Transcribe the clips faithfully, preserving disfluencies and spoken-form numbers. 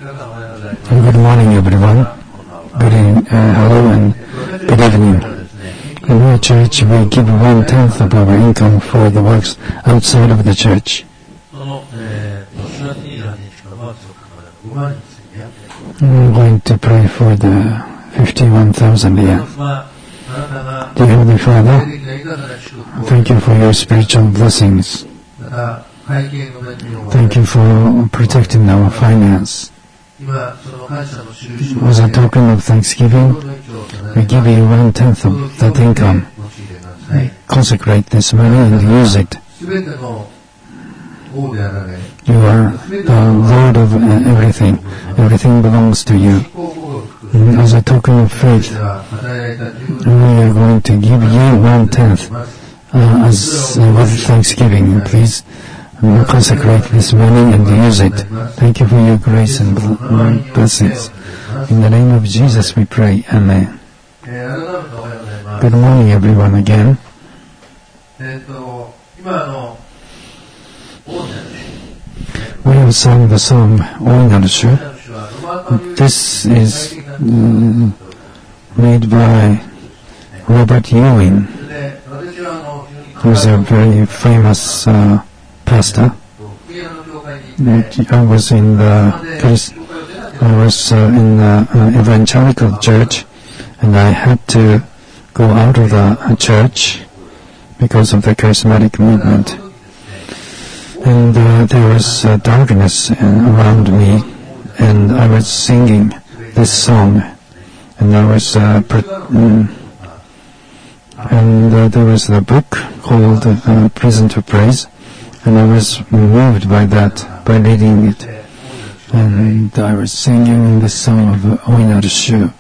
Good morning, everyone. Good in, uh, hello and good evening. In our church, we give one-tenth of our income for the works outside of the church. I'm going to pray for the fifty-one thousand here. Dear Heavenly Father, thank you for your spiritual blessings. Thank you for protecting our finance. As a token of thanksgiving, we give you one-tenth of that income. Consecrate this money and use it. You are the Lord of everything. Everything belongs to you. And as a token of faith, we are going to give you one-tenth uh, as uh, with thanksgiving. Please uh, consecrate this money and use it. Thank you for your grace and blessings. In the name of Jesus we pray. Amen. Good morning, everyone, again. We have sung the song Oinaru. This is mm, made by Robert Ewing, who is a very famous uh, pastor. I was in the I was uh, in the uh, evangelical church, and I had to go out of the uh, church because of the charismatic movement. And uh, there was uh, darkness uh, around me, and I was singing this song, and I was uh, pre- mm, and uh, there was a book called uh, Prison to Praise, and I was moved by that, by reading it, and I was singing this song of Oinaru,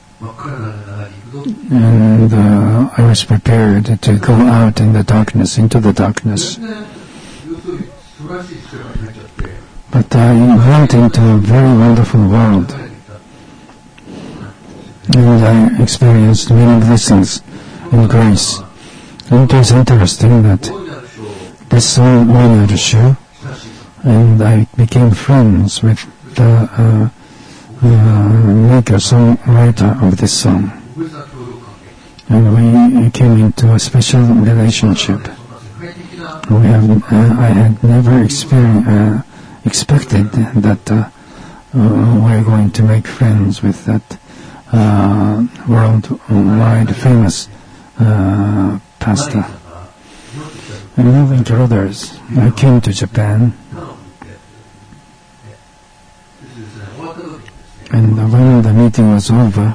and uh, I was prepared to go out in the darkness, into the darkness. But I went into a very wonderful world, and I experienced many blessings and grace. And it was interesting that this song Oinaru, and I became friends with the uh, uh, maker, songwriter of this song, and we came into a special relationship. We have, uh, I had never experienced, uh, expected that uh, uh, we're going to make friends with that uh, worldwide famous uh, pastor. And moving to others, I came to Japan, and when the meeting was over,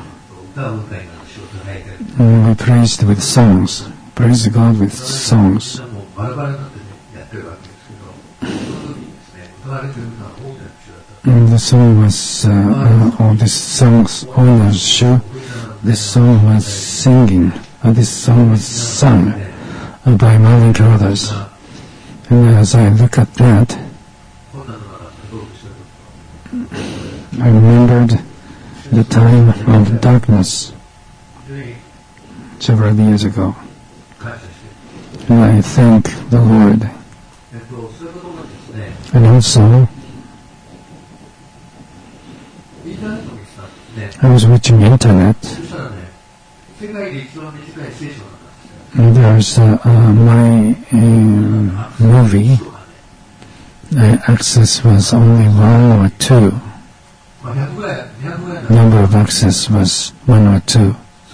we praised with songs, praised God with songs. And the song was, uh, uh, or this song's Oinaru, this song was singing, uh, this song was sung uh, by Marlon Carruthers. And as I look at that, I remembered the time of darkness several years ago. And I thank the Lord. And also, I was watching internet, and there's uh, uh, my uh, movie. Uh, access was only one or two. Number of access was one or two.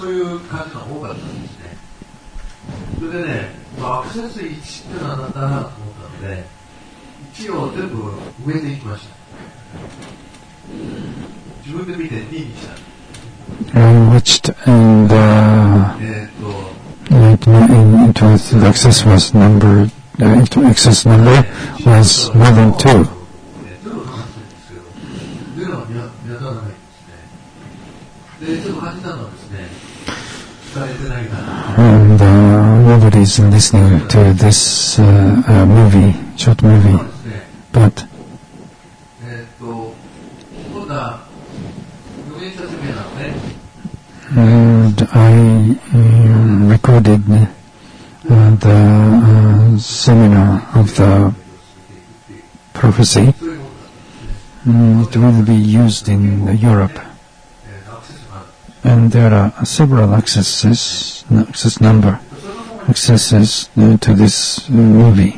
I watched, and uh, it, it was, the access was number, uh, access number was more than two. And uh, nobody's listening to this uh, uh, movie, short movie, but and I uh, recorded uh, the uh, seminar of the prophecy, mm, it will be used in Europe. And there are several accesses, access number, accesses uh, to this uh, movie.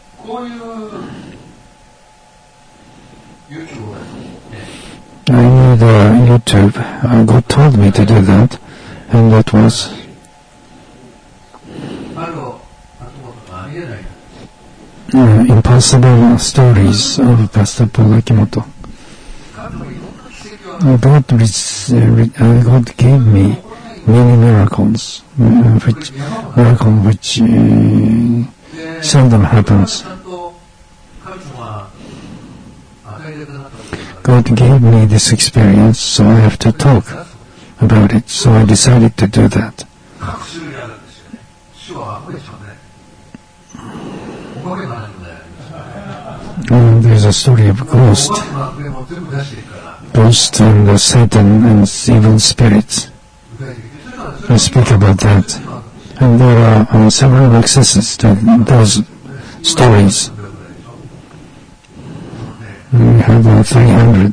I knew the YouTube. Uh, God told me to do that, and that was uh, Impossible Stories of Pastor Paul Akimoto. Uh, God, uh, God gave me many miracles, uh, which miracle which uh, seldom happens. God gave me this experience, so I have to talk about it. So I decided to do that. And there's a story of ghost, ghost and uh, Satan and evil spirits. I speak about that, and there are uh, several accesses to those stories. We have uh, three hundred.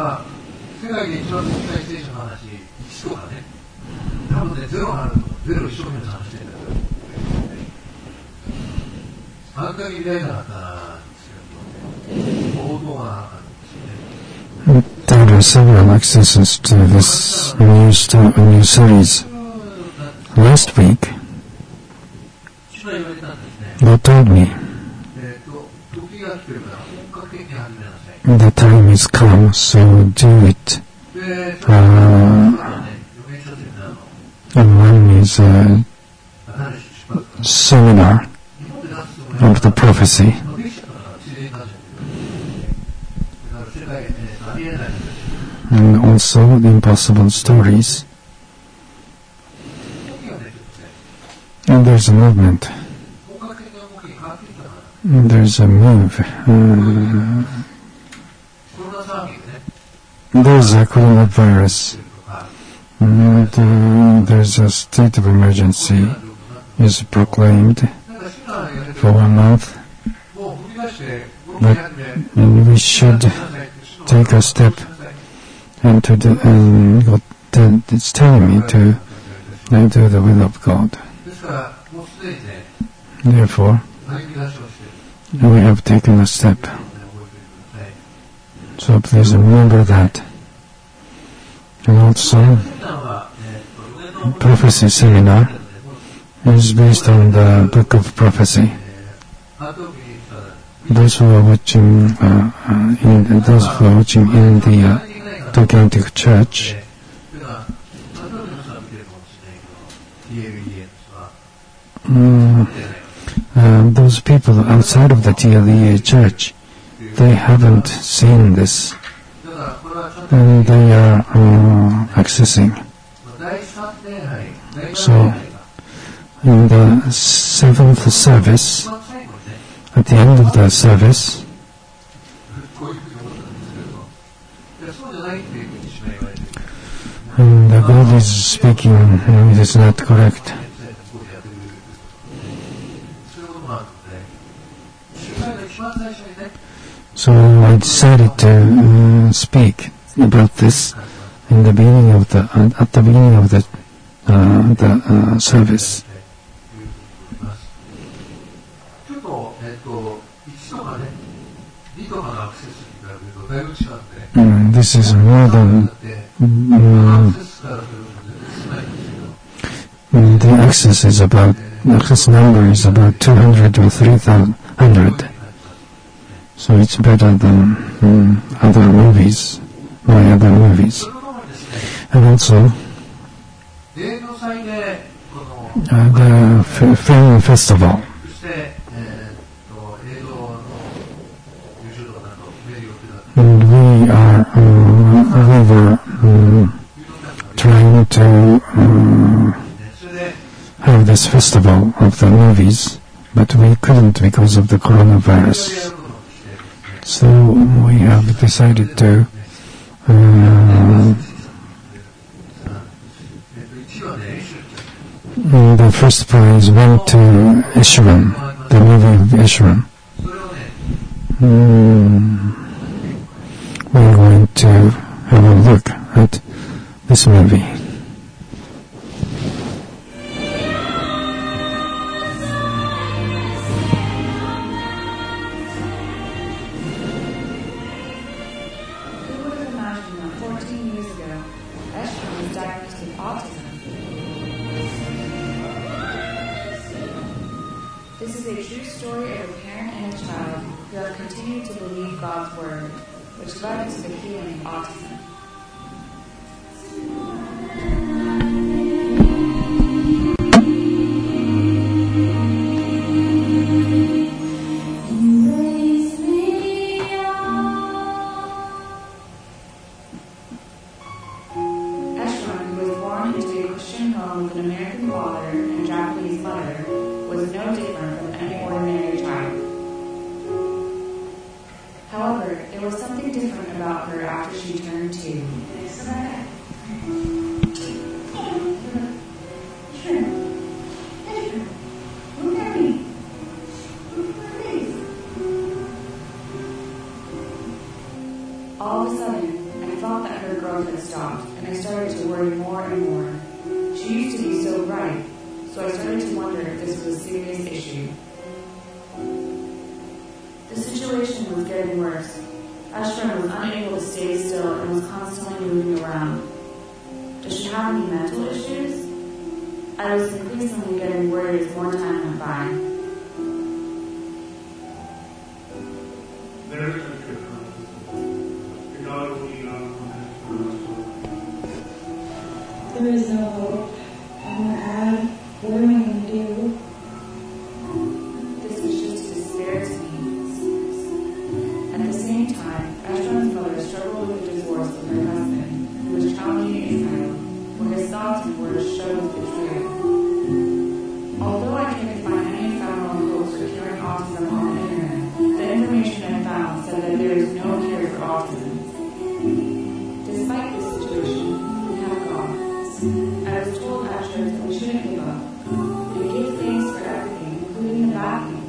There are several accesses to this new, sto- new series. Last week, God told me the time is come, so do it. Uh, and one is a seminar of the prophecy. And also the impossible stories. And there's a movement. And there's a move. Uh, there's a coronavirus. And uh, there's a state of emergency is proclaimed for one month. But and we should take a step. And to the, and God, uh, it's telling me to uh, do the will of God. Therefore, we have taken a step. So please remember that. And also, prophecy seminar is based on the book of prophecy. Those who are watching, uh, uh, in, those who are watching in the uh, Tokyo Antique Church, um, uh, those people outside of the T L E A Church, they haven't seen this, and they are uh, accessing. So, in the seventh service, at the end of the service, and the God is speaking, and it is not correct. So I decided to uh, speak about this in the beginning of the uh, at the beginning of the uh, the uh, service. Mm, this is more than mm, the access is about the access number is about two hundred or three hundred. So it's better than mm, other movies, my other movies. And also, uh, the f- film festival. And we are, uh, we were um, trying to uh, have this festival of the movies, but we couldn't because of the coronavirus. So we have decided to uh, the first prize went to Esheron, the movie of Esheron. Mm, we to have a look at this movie. Who would have imagined that fourteen years ago, Eshron was diagnosed with autism? This is a true story of a parent and a child who have continued to believe God's word, which led to the healing of autism. Eshron, who was born into a Christian home with an American father and Japanese mother, was no different from any ordinary child. However, there was something different about her after she turned two. All of a sudden, I felt that her growth had stopped, and I started to worry more and more. She used to be so bright, so I started to wonder if this was a serious issue. The situation was getting worse. Eshron was unable to stay still and was constantly moving around. Does she have any mental issues? I was increasingly getting worried as more time went by. There is no cure for autism. Your daughter will be out for the rest of her life. There is no hope. I'm going to add, what am I going to do? This was just despair to me. At the same time, Eshron's mother struggled with the divorce of her husband, who was challenging Israel, where his thoughts and words showed betrayal. Although I couldn't find any ephemeral hope for curing autism on the internet, the information I found said that there is no cure for autism. Despite this situation, we have God. I was told at church that we shouldn't give up, and give thanks for everything, including the bad things.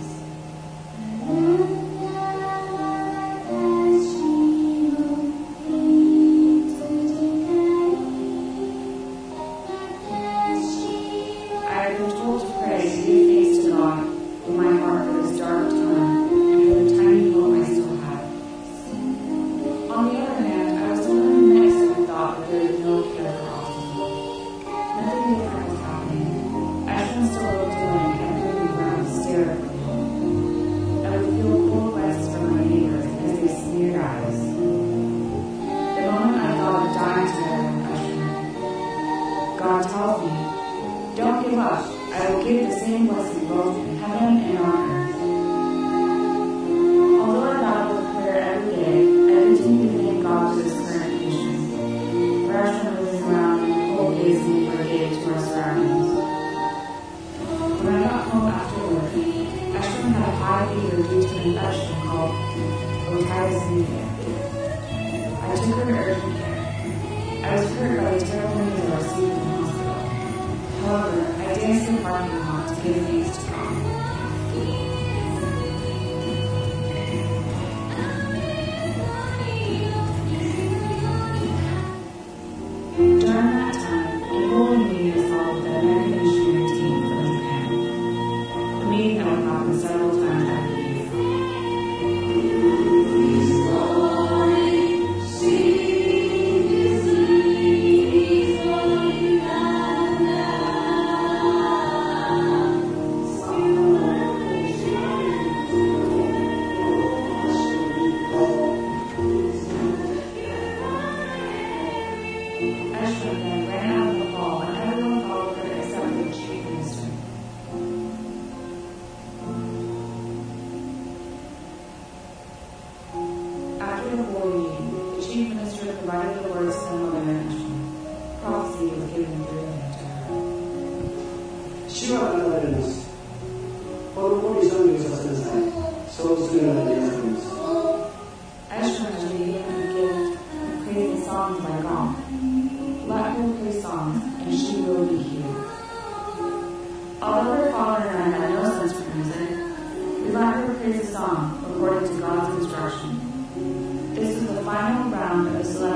I have been told to pray and give thanks to God in my heart for this dark time and for the tiny hope I still have. On the other hand, I was still in the midst of the thought that there is no cure for autism. Nothing different was happening. Eshron still looked blank and moving around hysterically. I would feel cold wets from my neighbors as they smeared eyes. The moment I thought of dying together with Eshron, God tells me, don't give up. I will give the same blessing both in heaven and on earth. Although I battle with prayer every day, I continue to thank God for this current condition. For Eshron moving around in the cold days neighbor gave to our surroundings. When I got home after work, Eshron had a high fever due to an infection called otitis media. I took her to urgent care. I was hurt by the terrible news I received from the hospital. However, I danced in the parking lot to give thanks to God. During that time, a holy meeting was held with the American missionary team from Japan. The meeting that would happen several times every year. Eshron then ran out of the hall and everyone followed her except for the chief minister. After the holy meeting, the chief minister provided the words to the mother and Eshron. Prophecy was given through him to her. 主は語られます。この子に賛美をさせなさい。そうするようになります。 Eshron has been given the gift of praising songs by God. Let her play songs, and she will be healed. Although her father and I had no sense for music, we let her praise a song according to God's instruction. This was the final round of the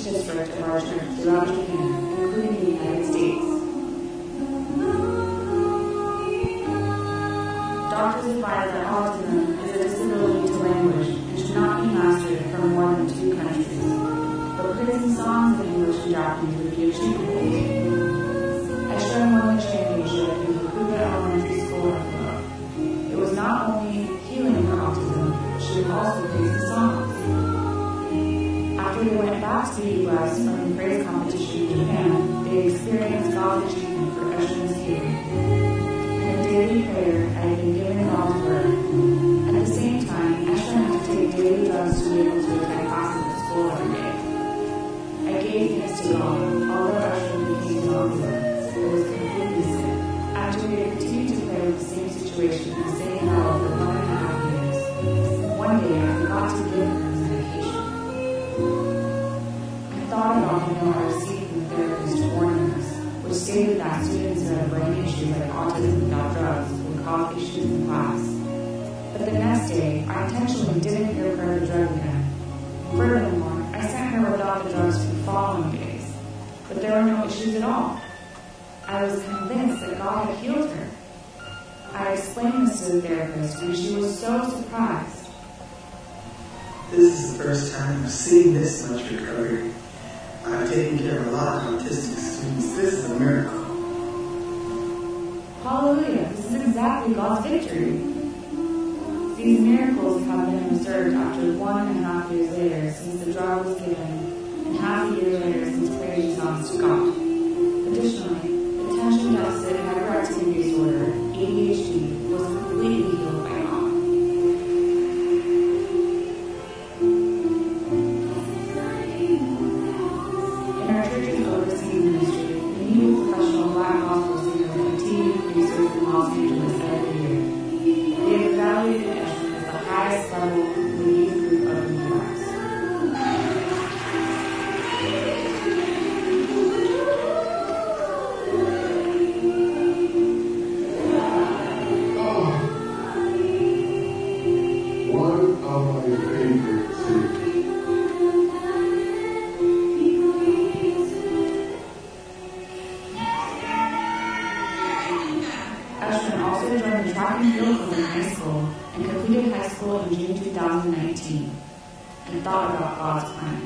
district of our church throughout Japan, including the United States. Doctors advise that autism is a disability to language and should not be mastered from more than two countries. But praising songs in English and Japanese would be achievable. I showed one the championship in Fukuoka Elementary School in Fukuoka. It was not only healing for autism, but she would also praise the songs. After they went back to the U S from the praise competition in Japan, they experienced God's achievement for Eshin's healing. In a daily prayer, I had been given God's word. At the same time, Eshin had to take daily drugs to be able to attend classes at school every day. I gave thanks to God, although Eshin became non-healer. It was completely sick. After we had continued to play with the same situation and the same battle for one and a half years, one day I forgot to give her medication. I thought about the note I received from the therapist warning us, which stated that students who had brain issues like autism without drugs would cause issues in class. But the next day, I intentionally didn't give her the drug again. Furthermore, I sent her without the drugs for the following days, but there were no issues at all. I was convinced that God had healed her. I explained this to the therapist, and she was so surprised. This is the first time I've seen this much recovery. I've taken care of a lot of autistic students. This is a miracle. Hallelujah, this is exactly God's victory. These miracles have been observed after one and a half years later since the drug was given, and half a year later since praise songs to God. Additionally, attention deficit hyperactivity disorder, A D H D, was completely healed by God. In our church's overseas ministry, we meet with professional black gospel singers and T V producers in Los Angeles every year. They have evaluated Eshin as the highest level of the youth group of the U S. One of my favorite cities. Eshin also joined the track and field club in high school and completed high school in June two thousand nineteen and thought about God's plan.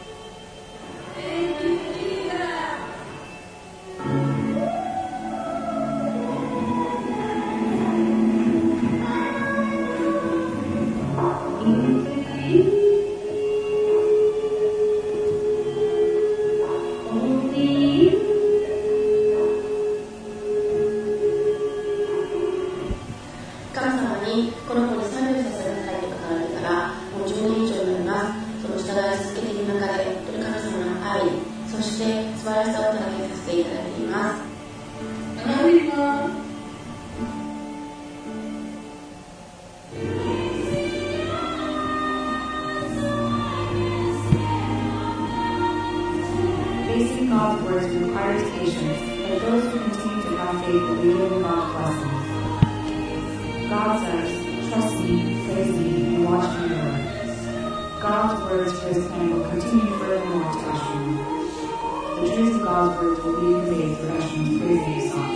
Facing God's words requires patience, but those who continue to have faith will be given God's blessings. God says, trust me, praise me, and watch me work. God's words for his plan will continue furthermore to Eshin. The truths of God's words will be conveyed through Eshin's praise songs.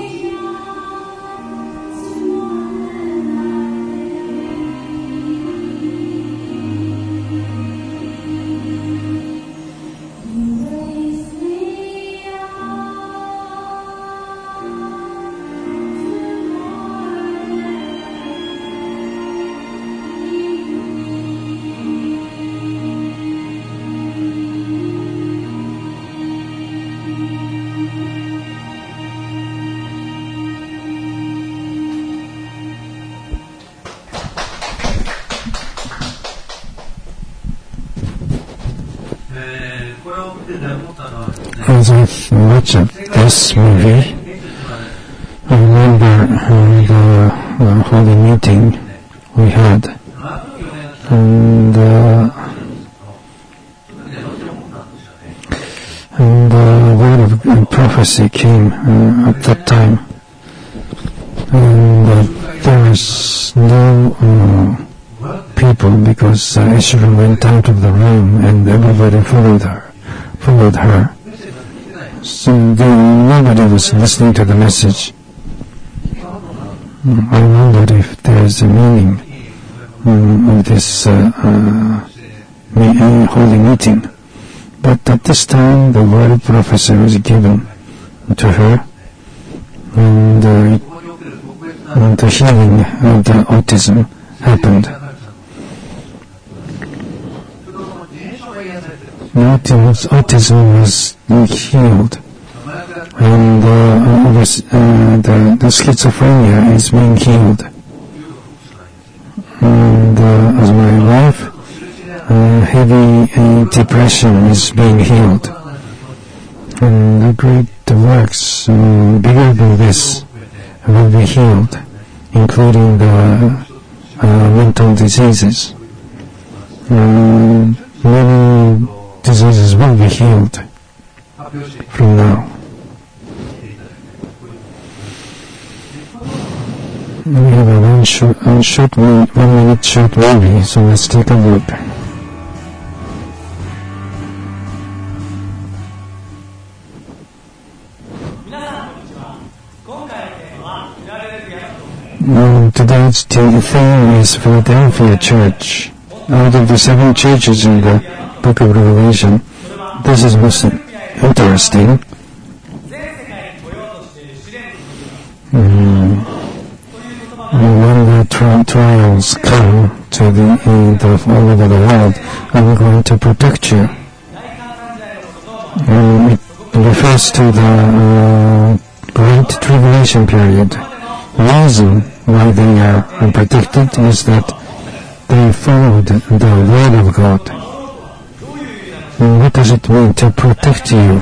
As I watched this movie, I remember uh, the uh, holy meeting we had, and uh, and the word of uh, prophecy came uh, at that time, and uh, there was no uh, people because uh, Eshin went out of the room and everybody followed her followed her. So then nobody was listening to the message. I wondered if there is a meaning um, of this uh, uh, uh, holy meeting. But at this time, the word of prophecy was given to her, and, uh, and the healing of the autism happened. Autism, autism was healed, and uh, was, uh, the, the schizophrenia is being healed. And uh, as my wife, uh, heavy uh, depression is being healed. And the great works uh, bigger than this will be healed, including the uh, mental diseases. Uh, many diseases will be healed from now. We have a one short, one short, one, one minute short movie, so let's take a look. Um, today's theme is Philadelphia Church. Out of the seven churches in the Book of Revelation, this is most interesting. Um, when the tri- trials come to the end of all over the world, I'm going to protect you. Um, it refers to the uh, Great Tribulation period. The reason why they are protected is that they followed the Word of God. And what does it mean to protect you?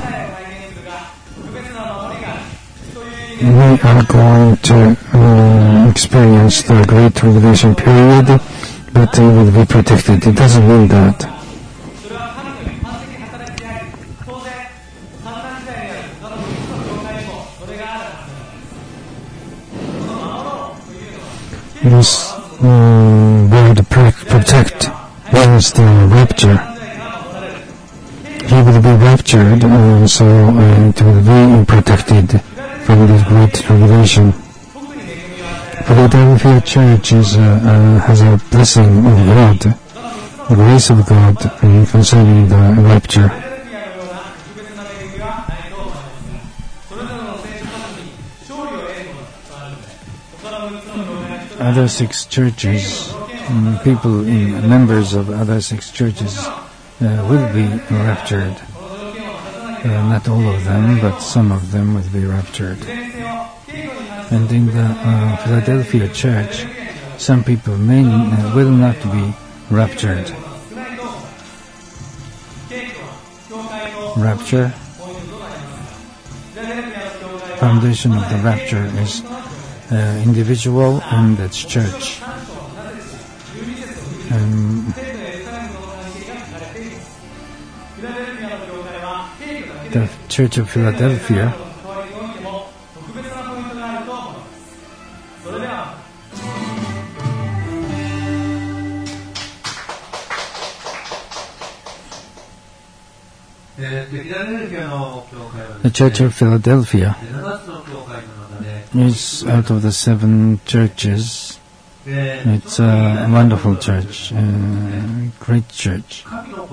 We are going to uh, experience the Great Tribulation period, but we will be protected. It doesn't mean that. This um, word protect means the rapture. He will be raptured, and so uh, it will be protected from this great tribulation. Philadelphia Church is, uh, uh, has a blessing of God, the grace of God uh, concerning the rapture. Other six churches, um, people, in, members of other six churches uh, will be raptured. Uh, not all of them, but some of them will be raptured. And in the uh, Philadelphia Church, some people may uh, will not be raptured. Rapture. Foundation of the rapture is uh, individual, and that's church. Um, the Church of Philadelphia The Church of Philadelphia is out of the seven churches. It's a wonderful church, a great church.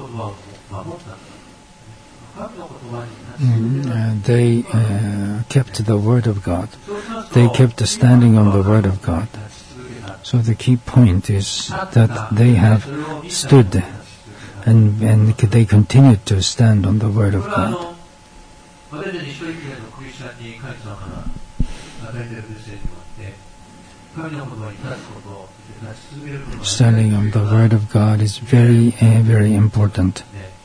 Mm, uh, they uh, kept the Word of God. They kept standing on the Word of God. So the key point is that they have stood and, and they continue to stand on the Word of God. Standing on the Word of God is very, uh, very important.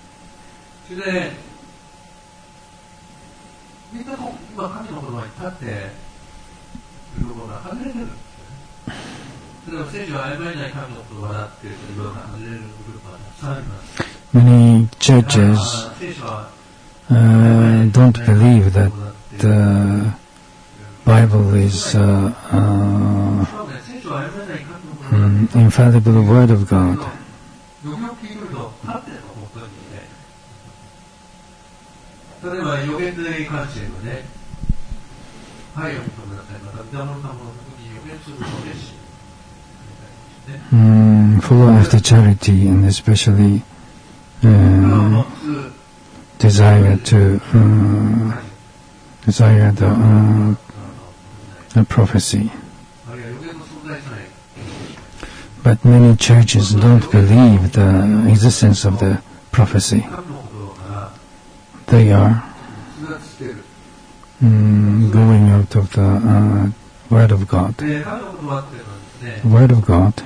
Many churches uh, don't believe that the Bible is uh, uh, um, infallible Word of God. 例えば予言に関してはね、はい、お求めだったり、また歌物たものに予言するのです。 Mm, follow after charity and especially uh, desire to uh, desire the, uh, the prophecy. But many churches don't believe the existence of the prophecy. They are mm, going out of the uh, Word of God. The Word of God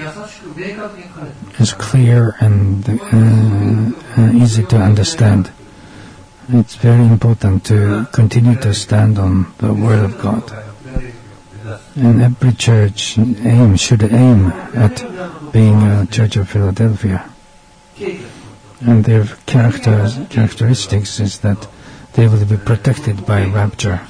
is clear and uh, uh, easy to understand. It's very important to continue to stand on the Word of God. And every church aim should aim at being a Church of Philadelphia. And their characters, characteristics is that they will be protected by rapture.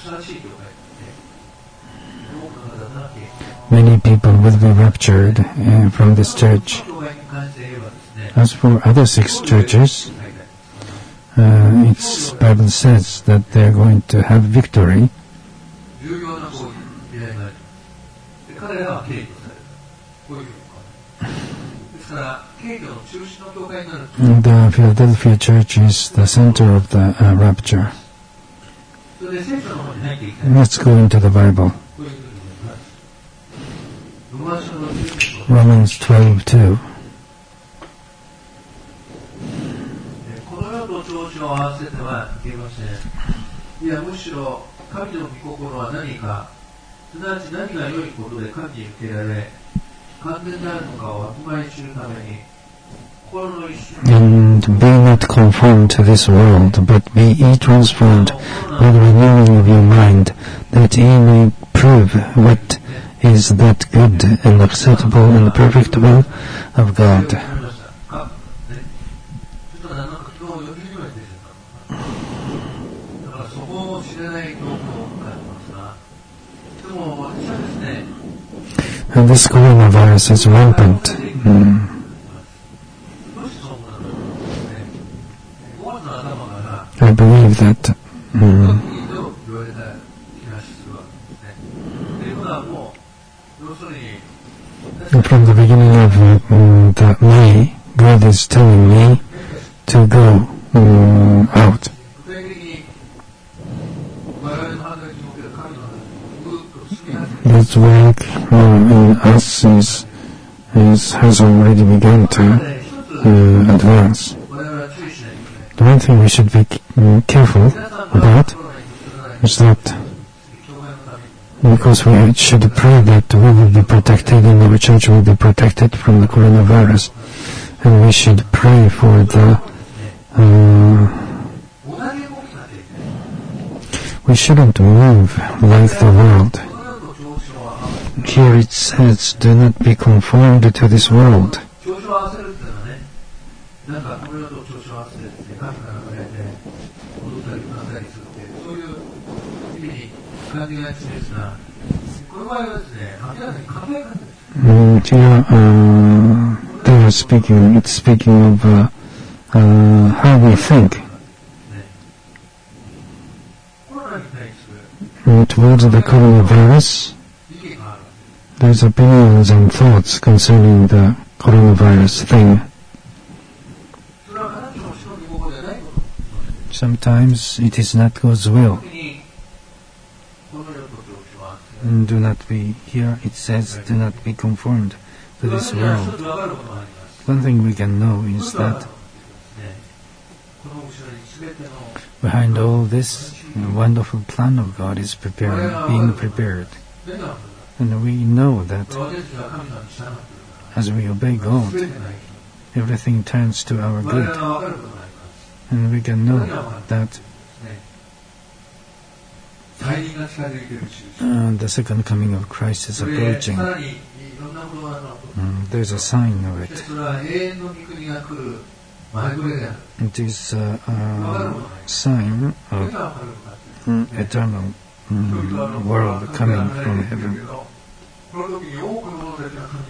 Many people will be raptured uh, from this church. As for other six churches, uh, its Bible says that they are going to have victory. And the Philadelphia church is the center of the uh, rapture. Let's go into the Bible. Romans twelve two. この世と調子を合わせてはいけません。いや、むしろ神の御心は何か、すなわち何が良いことで神に受けられ、完全であるのかをわきまえ知るために、心の一瞬 And be not conformed to this world, but be ye transformed by the renewing of your mind, that ye may prove what is that good and acceptable and perfect will of God. And this coronavirus is rampant. Mm. I believe that mm, from the beginning of uh, the May, God is telling me to go uh, out. This work uh, in us is, is, has already begun to uh, advance. The one thing we should be uh, careful about is that because we should pray that we will be protected and our church will be protected from the coronavirus, and we should pray for the uh, we shouldn't move like the world. Here it says, do not be conformed to this world. Mm, here, uh, they are speaking, it's speaking of uh, uh, how we think. And towards the coronavirus, there's opinions and thoughts concerning the coronavirus thing. Sometimes it is not God's will. And do not be, here it says, do not be conformed to this world. One thing we can know is that behind all this, the wonderful plan of God is preparing, being prepared. And we know that as we obey God, everything turns to our good. And we can know that uh, the second coming of Christ is approaching. Mm, there's a sign of it. It is a, a sign of mm, eternal mm, world coming from heaven.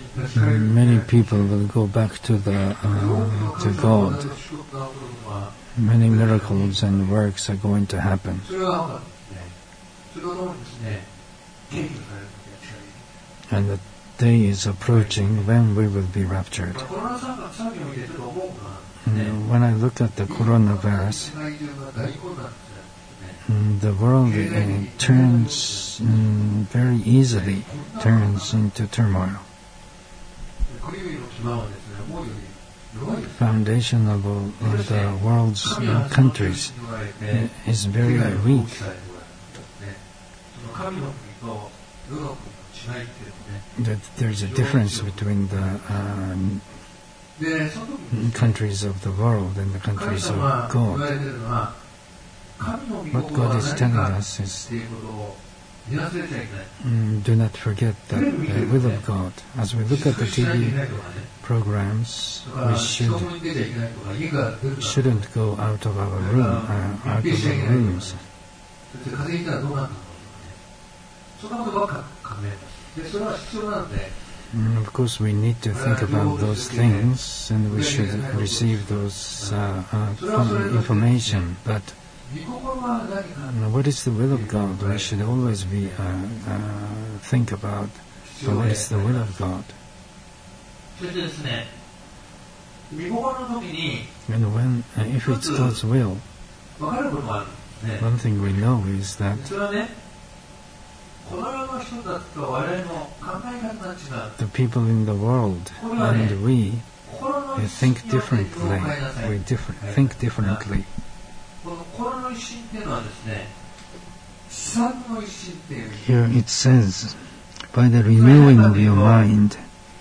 Mm, many people will go back to the uh, to God. many miracles and works are going to happen. それは分かるんですね。それとともにですね、謙虚される時が近い。 And the day is approaching when we will be raptured. コロナ産業を見てちょっと思うのは、 Mm, When I look at the coronavirus, 世界中が大混乱ですね。 mm, the world uh, turns mm, very easily turns into turmoil. 国々の基盤はですね、思うより弱いです。 Foundation of uh, the world's uh, countries uh, is very weak. その神の国と世の国の違いっていうのね。 That there's a difference between the um, で、その時に countries of the world and the 神 countries 様が of 言 God. われているのは、神の御 What 心は God is 何 telling か us is っていうことを見忘れちゃいけない。 mm, do not forget the uh, will of God. As we look at the T V programs, だから we 人 should 混みに出ちゃいけないとか、家から出るな。 shouldn't go out of our room, uh, out of our rooms. そして風邪ひいたらどうなったのかとかね。そんなことばっか考えます。で、それは必要なので、 Mm, of course, we need to think about those things, and we should receive those uh, uh, fun- information. But 御心は何か。 uh, what is the will of God? We should always be uh, uh, think about uh, what is the will of God. そしてですね、御心の時に And when, uh, if it's God's will, 分かることがあるんですね。 one thing we know is that それはね、この世の人たちと我々の考え方が違う。 the people in the world and we 心の uh, 一心 think によって differently. 人を変えなさい。 We different, think differently. この心の一心っていうのはですね、資産の一心っていう。 Here it says, by the renewing of your mind,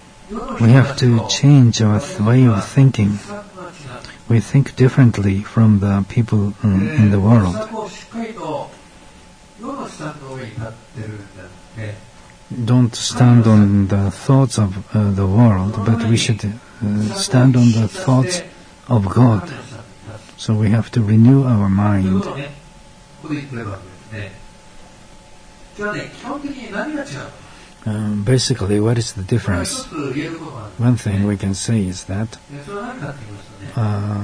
we have to change our th- way of thinking. We think differently from the people um, in the world. 資産をしっかりと世の資産の上に立ってるんだって。 Don't stand on the thoughts of uh, the world, but we should uh, stand on the thoughts of God. So we have to renew our という mind. ことをね、ここで言ってるわけですね。じゃあね、基本的に何が違うの？ Um, basically, what is the これは一 difference? つ言えることがある。 One thing we can say is that でそれは何かって言いますとね、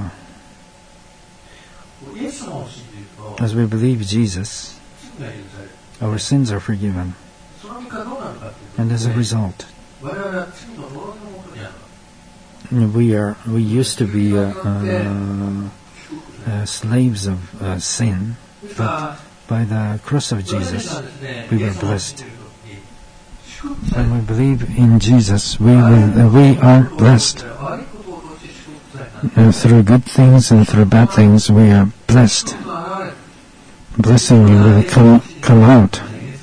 uh, イエス様を信じると、 as we believe Jesus, 罪が許される。 our sins are forgiven. その結果どうなるかっていうと、 And as a ね、 result, 我々は罪の呪いのもとにある。 we are we used to be uh, uh, uh, slaves of uh, sin, ですか but by the cross of ら、私たち Jesus, はですね、 we イエ were ス様を信じ blessed. るときに、祝福され When る。 we believe in Jesus, we will uh, we are blessed. 悪いことを通して祝福された。 And through good things and through bad things, we are blessed. 祝福が現れる。 Blessing will come come out.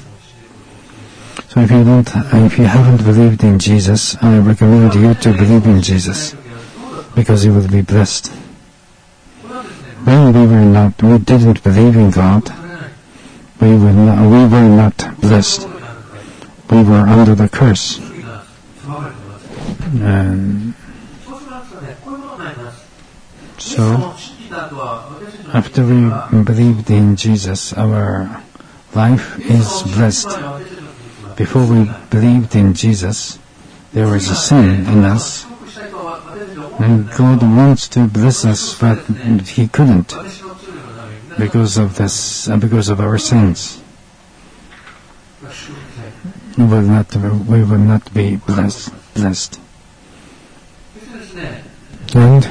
So if you don't, uh, if you haven't believed in Jesus, I recommend you to believe in Jesus, because you will be blessed. When we were not, we didn't believe in God, we were not, we were not blessed. We were under the curse. And so, after we believed in Jesus, our life is blessed. Before we believed in Jesus, there was a sin in us, and God wants to bless us, but He couldn't because of this, uh, because of our sins. We will not, we will not be blessed. blessed. And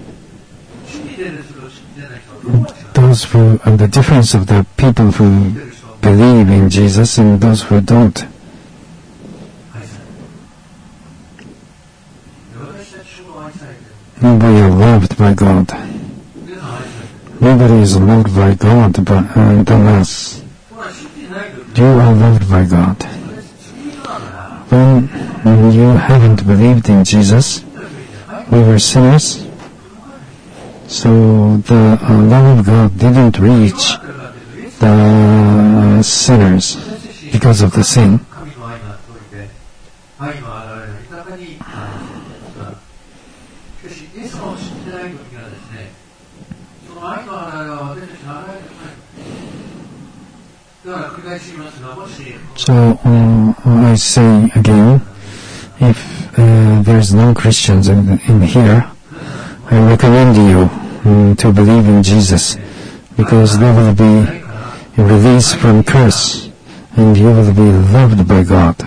those who, and the difference of the people who believe in Jesus and those who don't. We are loved by God. Nobody is loved by God but uh, than us. You are loved by God. When you haven't believed in Jesus, we were sinners, so the uh, love of God didn't reach the sinners because of the sin. So uh, I say again, if uh, there's no Christians in, in here, I recommend you um, to believe in Jesus, because they will be released from curse, and you will be loved by God.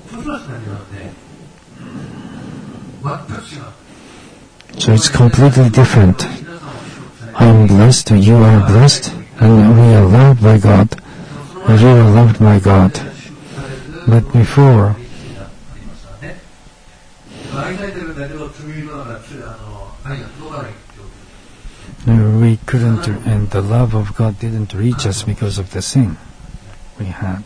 So it's completely different. I am blessed, you are blessed, and we are loved by God, and you are loved by God. But before, we couldn't, and the love of God didn't reach us because of the sin we had.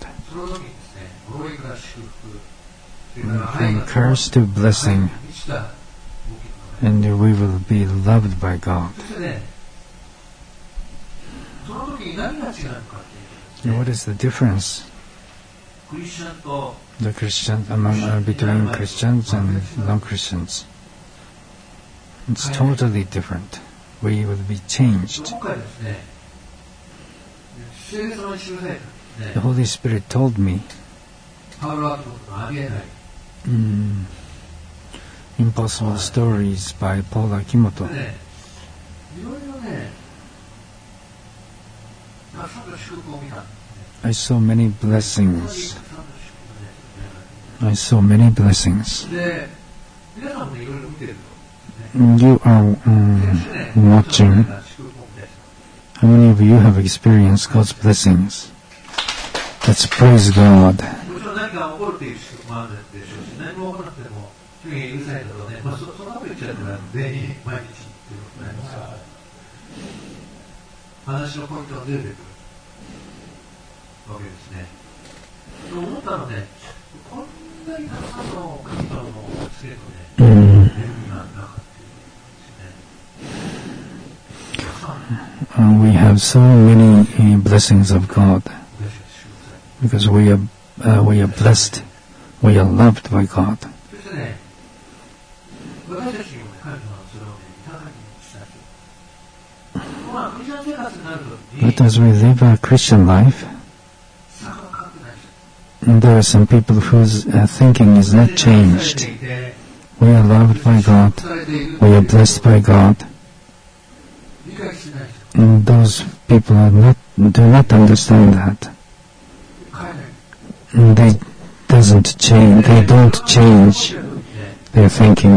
From curse to blessing, and we will be loved by God. And what is the difference? The Christian among uh, between Christians and non-Christians. It's totally different. We will be changed. The Holy Spirit told me mm, Impossible Stories by Paul Akimoto. I saw many blessings. I saw many blessings. You are um, watching. How many of you have experienced God's blessings? Let's praise God. Mm. Uh, we have so many uh, blessings of God because we are uh, we are blessed, we are loved by God. But as we live our Christian life, there are some people whose uh, thinking is not changed. We are loved by God, we are blessed by God. And those people are not, do not understand that. And they doesn't change. They don't change their thinking.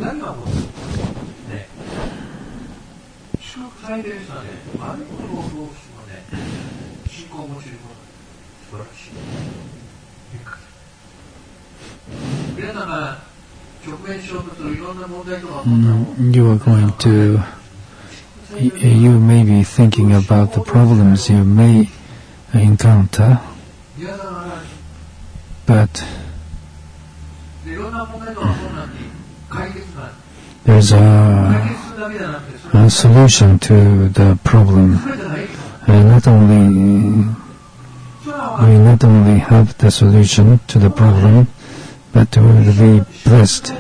Mm, you are going to. You may be thinking about the problems you may encounter, but there's a, a solution to the problem. And not only we not only have the solution to the problem, but we will be blessed.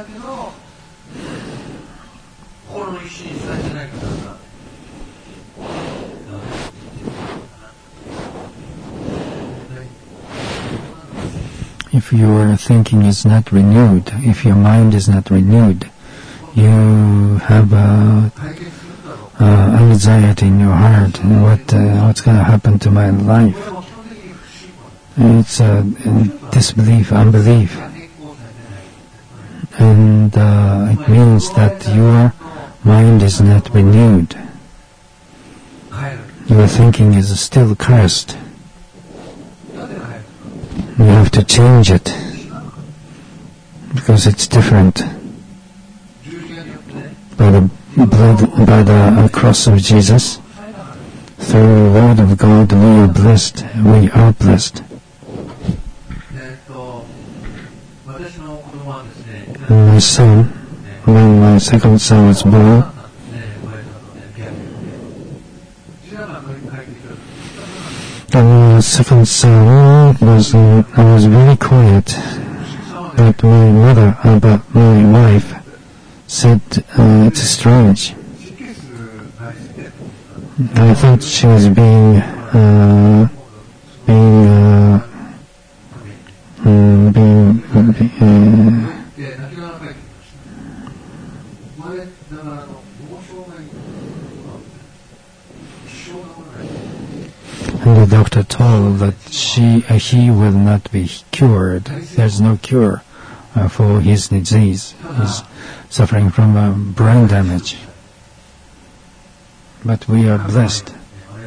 If your thinking is not renewed, if your mind is not renewed, you have uh, uh, anxiety in your heart. What uh, what's going to happen to my life? It's uh, disbelief, unbelief, and uh, it means that your mind is not renewed. Your thinking is still cursed. You have to change it because it's different. By the blood, by the cross of Jesus, through the word of God, we are blessed. We are blessed. And my son, when my second son was born, and my second son was, uh, I was very quiet, but my mother, uh, but my wife said, uh, it's strange. I thought she was being, uh, being, uh, um, being, uh, 生まれながらの脳障害のことは一生治らない。 And the doctor told that she, uh, he will not be cured. There's no cure uh, for his disease. He's suffering from uh, brain damage. But we are blessed.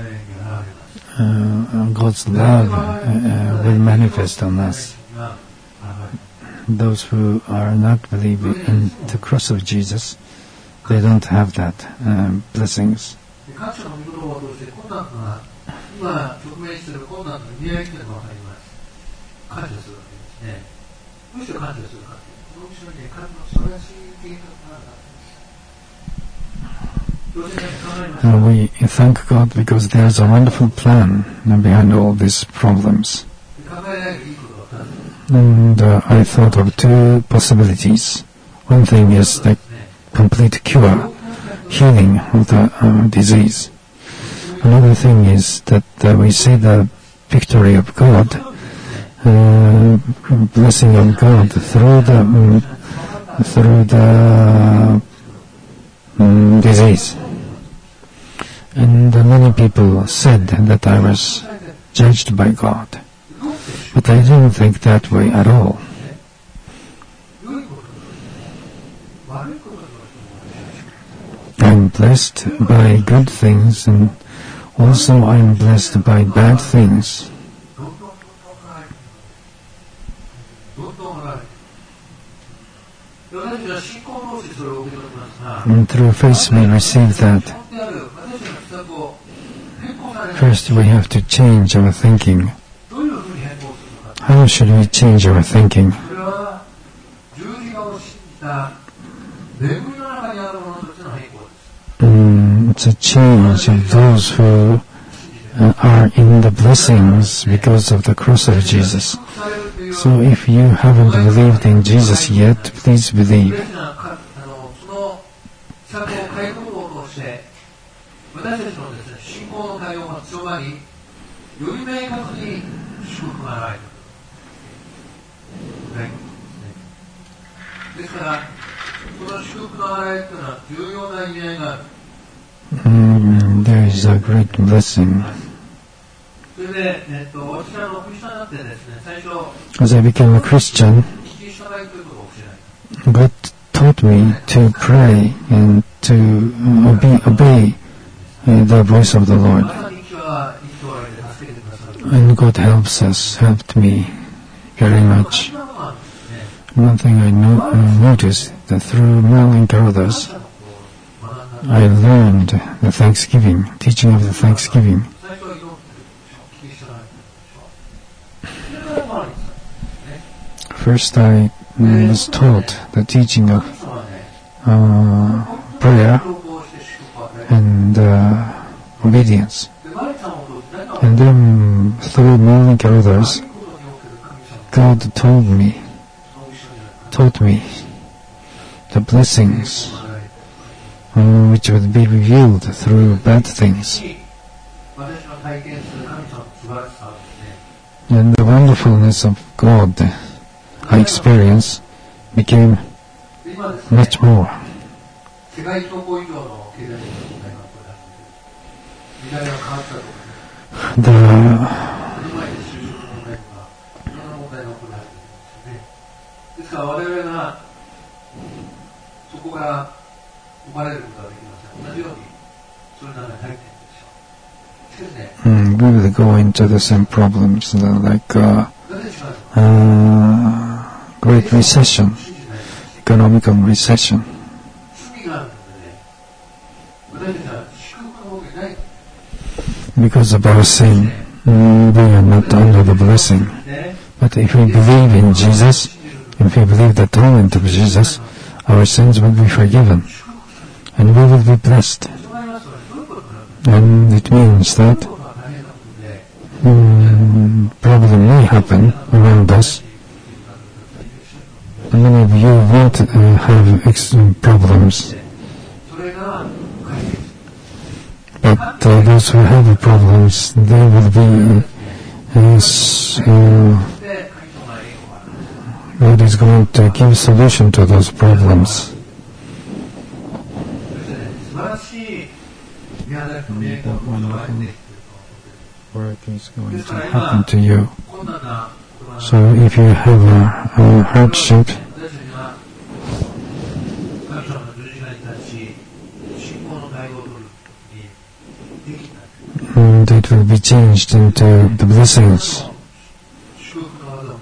Uh, God's love uh, uh, will manifest on us. Those who are not believing in the cross of Jesus, they don't have that um, blessings. 感謝の御言葉を通して困難が今直面している困難の意味合いというのが分かります。感謝するわけですね。どうして感謝するかというと、その後ろにね、神の素晴らしい計画があるわけです。 Uh, we thank God because there's a wonderful plan behind all these problems. And uh, I thought of two possibilities. One thing is the complete cure, healing of the uh, disease. Another thing is that uh, we see the victory of God, uh, blessing of God through the um, through the um, disease. And uh, many people said that I was judged by God. But I didn't think that way at all. I'm blessed by good things, and also I'm blessed by bad things. And through faith we receive that. First we have to change our thinking. How should we change our thinking? Mm, it's a change of those who uh, are in the blessings because of the cross of Jesus. So if you haven't believed in Jesus yet, please believe. Mm, there is a great blessing. As I became a Christian, God taught me to pray and to obey, obey uh, the voice of the Lord. And God helps us, helped me very much. One thing I no, uh, noticed that through Merlin Carothers, I learned the Thanksgiving, teaching of the Thanksgiving. First I mm, was taught the teaching of uh, prayer and uh, obedience. And then through Merlin Carothers, God told me, taught me the blessings uh, which would be revealed through bad things. And the wonderfulness of God I experienced became much more. The Mm, we will go into the same problems uh, like uh, uh, great recession, economical recession. Because of our sin, mm, we are not under the blessing. But if we believe in Jesus, if we believe the atonement of Jesus, our sins will be forgiven, and we will be blessed. And it means that mm, problem may happen around us. And many of you won't uh, have extreme problems. But uh, those who have problems, they will be uh, uh, God is going to give solution to those problems. しい見当たりと明確なことが出てきていると思っている。 work is going to happen to you. 困難なことが So if you have a, a hardship, 私たちは神様の十字架に立ち信仰の態度を取るにできた and it will be changed into the blessings. 祝福の技を持って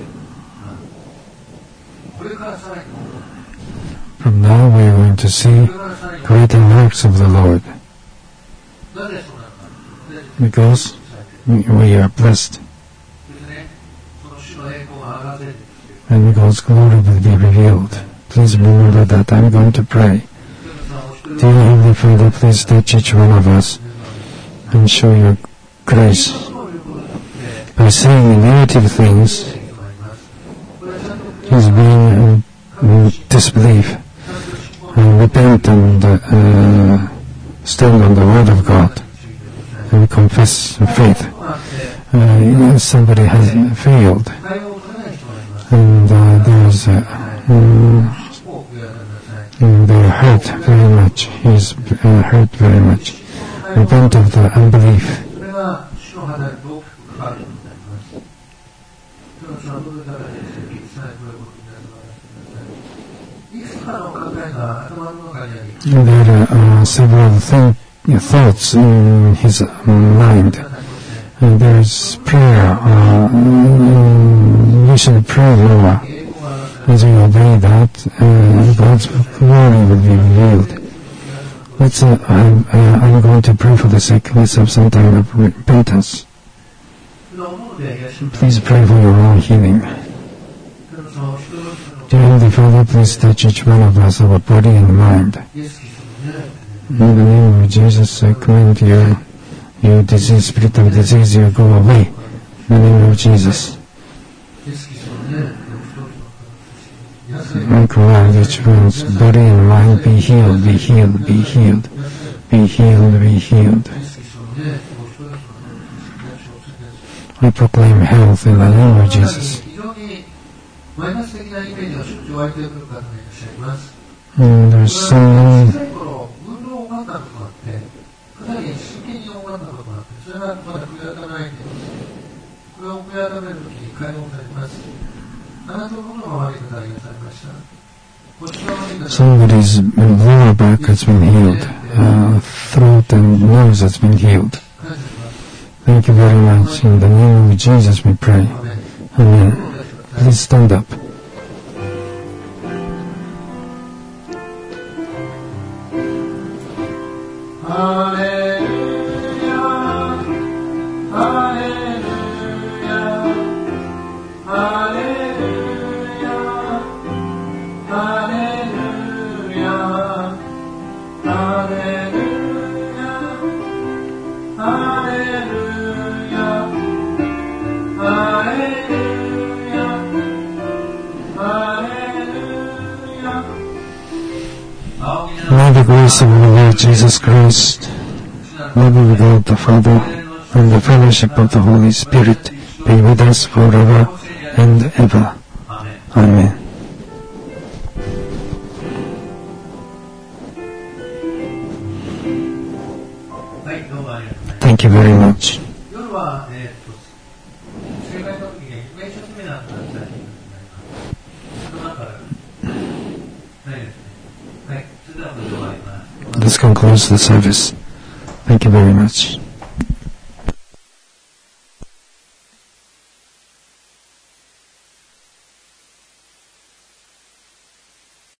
これからさらに From now we are going to see これからさらに greater works of the Lord, なぜそうなのか because we are blessed, ですねその主の栄光が表せる and God's glory will be revealed. Please remember that. I'm going to pray. Dear Heavenly Father, please touch each one of us and show your grace. By saying negative things is being in disbelief, and repent and uh, stand on the word of God and confess faith. Uh, somebody has failed, and uh, there's uh, um, and they're hurt very much. He's uh, hurt very much. Repent of the unbelief. それが主の肌にどう関わることになります。今日のどれからですね、いつさえどういうことになるかいくつかの考えが頭の中にあり、 There are uh, several think, thoughts in his mind. And there's prayer. Uh, we should pray more. As we obey that, uh, God's glory will be revealed. Let's, uh, I'm, uh, I'm going to pray for the sick. Let's have some time of repentance. Please pray for your own healing. Dear Heavenly Father, please touch each one of us, our body and mind. In the name of Jesus, I command you, you disease, spirit of disease, you go away. In the name of Jesus. I command each one's body and mind be healed, be healed, be healed, be healed, be healed. I proclaim health in the name of Jesus. And there's someone somebody's lower back has been healed, uh, throat and nose has been healed. Thank you very much. In the name of Jesus we pray. Amen. Please stand up. May the grace of our Lord Jesus Christ, love of God the Father, and the fellowship of the Holy Spirit be with us forever and ever. Amen. Thank you very much. 夜は、えー、と正解の時にイメージセミナーとなったりその中ないですね。はい、それではご紹介します。 This concludes the service. Thank you very much.